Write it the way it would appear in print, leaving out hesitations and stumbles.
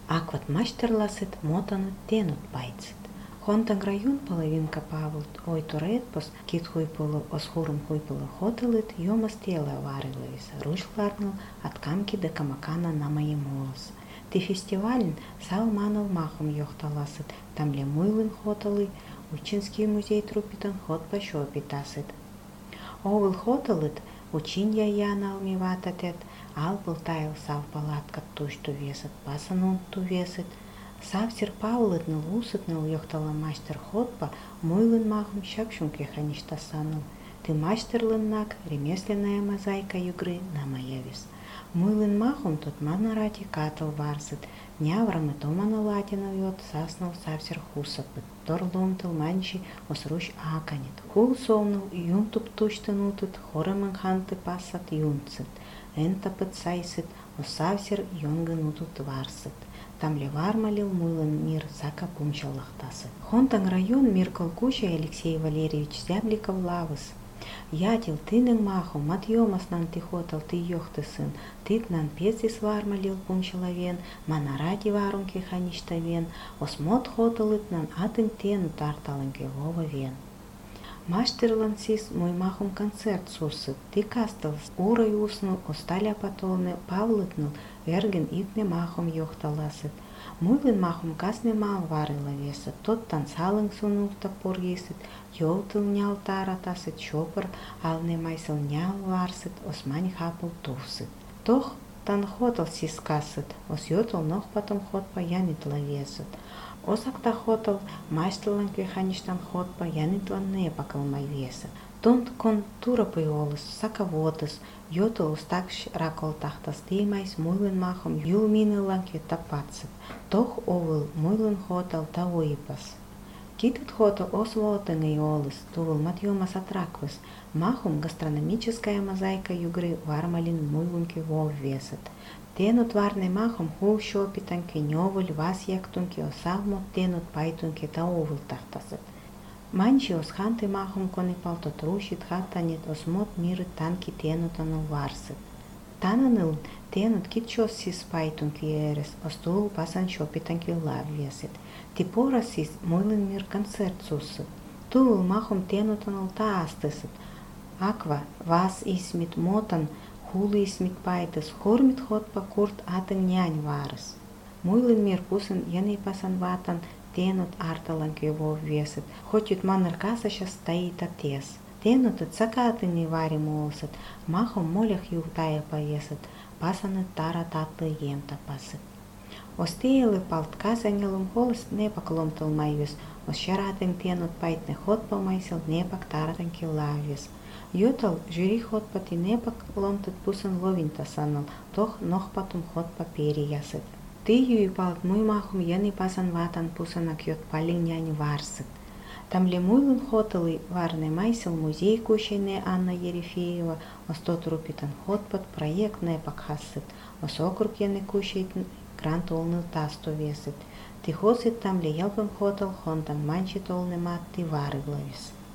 Акват мастерласет мотанут тенут пайцет. Хонтан район половинка павлт ой туретпос кит хуйпулу осхурум хуйпулу хотелит йомас тела вариловис рушларнул от камки до камакана на моемолос. Ти фестивален салманов махом йохталасет, там ле муйлын хоталы, Учинский музей трупитан хот по шопитасет. Овыл хоталыт учинья яналми вататет, ал тайл сав палатка тушту весет, пасанун ту весет. Савсер павлытныл усытныл йохтала мастер хотпа, муйлын махом шакшунке хаништасаныл. Ты мастерлыннак ремесленная мозаика югры на маевис. Муйлын махом тут манарати катал варсет, няврамы томана латинов йот саснул савсер хусапыт. Торломтыл манчи осруш аканет. Хул солнул юнтуп туштанутыт, хорамын ханты пассат юнцет. Энтапыт сайсет, осавсер йонгынутут варсет. Там ли вармалил муйлын мир сака пумчаллахтасы. Хонтан район мир колкуча Алексей Валерьевич Зябликов лавыс. Ятил тынын маху, матьёмаснан ты хотал ты йохты сын, тытнан пецис вармалил пумчалавен, манарати варунки хаништавен, осмот хоталытнан атын тену тарталынки вова вен. Маштерлан сис мой махум концерт сусыт, ты кастал, урой уснул, усталя потолны, павлытнул, верген итне махум йохталасыт. Муйлын махум касне мал варыла весет, тот танцалын сунул топор есет, йолтыл нял таратасыт, шопыр алне майсыл нял варсыт, османь хапыл туфсыт. Тох тан хотал сискасыт, ос йотыл нох потом хотпа янитла весет. Осакта хотал майстылан квехаништан хотпа янитлан не пакалмай весет. Тонт кон турапы олыс, саковотыс, йотыл устакш ракол тахтас теймайс муйлын махом юлминылан кветапатсыт. Тох овыл муйлын хотал тауипас. Китет хота освотын и олыс, тувыл матьёмас атраквыс, махум гастрономическая мозаика югры вармалин муйлунки вов весет. Тенут варне махом хул шопитанки нёвыль вас яктунки осалмо тенут пайтунки таовыл тахтасыт. Манчи ос ханты махом кони палто трушит хаттанет осмот миры танки тенутаныл варсыт. Тананыл тенут китчос сис пайтунки эрес, остул пасан шопитанки лав весет. Типора сис муйлын мир концерт сусыт. Тувыл махом тенутаныл таастысыт. Аква вас исмит мотан, хулы исмит пайтыс, хормит хотпа курт атын нянь варыс. Муйлын мир пусын яны пасан ватан, тенут арталан кевов весет, хоть ют манар касаша стоит отес. Тенут от сакатыни вари молсет, махом молях юлтая повесет, пасаны тара татлы емта пасет. Остеелы палт казанелым холос не покломтал майвес, ощаратын тенут пайтны хотпа майсел не пактаратын килавес. Ютал жюри хотпа ти не покломтат пусын ловинта санал, тох нох потом хотпа периясет. Ты юи палт муй махум яны пасан ватан пусанак йот палин нянь варсыт. Там ли муйлын хоталы варны майсел музей кущайне Анна Ерефеева, остот рупитан хотпат проект не пакхасыт, осокруг яны кущайтын грант олныл тасту весит. Ты хосит там ли ялпым хотал хонтан манчи толны мат ты вары главис.